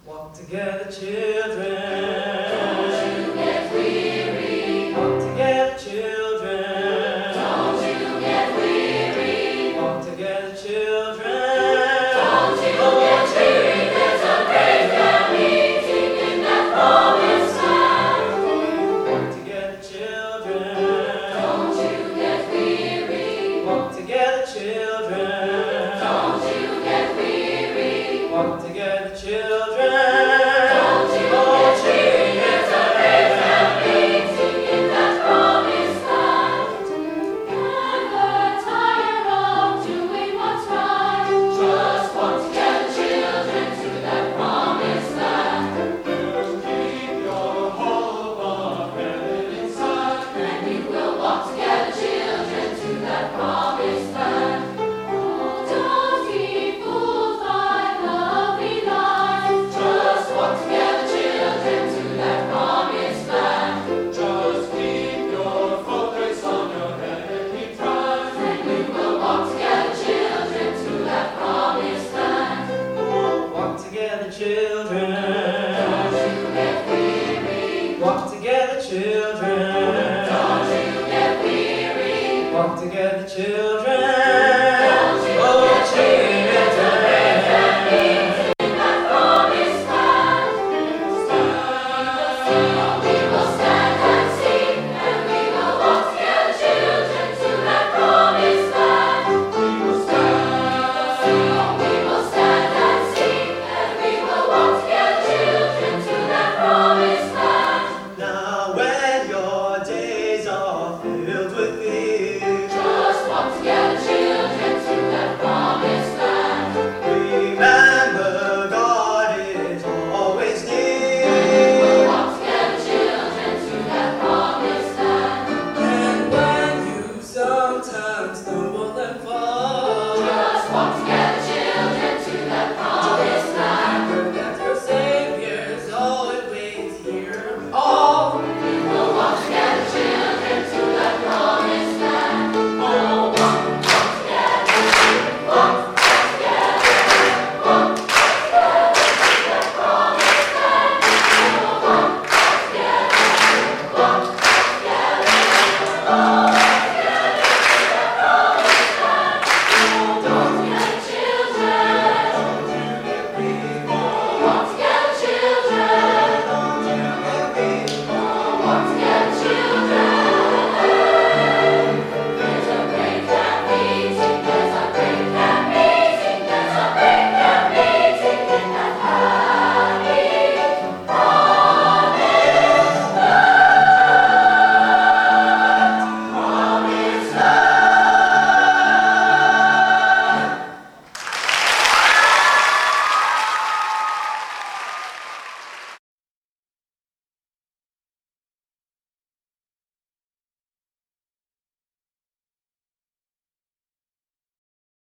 Walk together, children. Don't you get weary. Walk together, children. Don't you get weary. Walk together, children. Don't you get weary. There's a great camp meeting in that promised land. Walk together, children. Don't you get weary. Walk together, children. Don't you get weary. Walk together, children. Don't you get weary. There's a great camp meeting in that promised land. Never tire of doing what's right. Just walk together, children, to that promised land. Keep your hope of heaven inside. And we will walk together, children, to that promised land. Oh, don't be fooled by lovely life. Just walk together, children, to that promised land. Just keep your focus on your heavenly prize. And we will walk together, children, to that promised land. Walk together, children. Don't you get weary. Walk together, children. Don't you get weary. Walk together, children. Don't you Oh, get weary. There's a great camp meeting in that promised land. We will stand and sing, and we will walk together, children, to that promised land. We will stand and sing, and we will walk together, children, to that promised land. Now when your days are filled with fear, Just walk together, children, to that promised land. remember God is always We near. will walk together, children, to that promised land. And when you sometimes stumble and fall,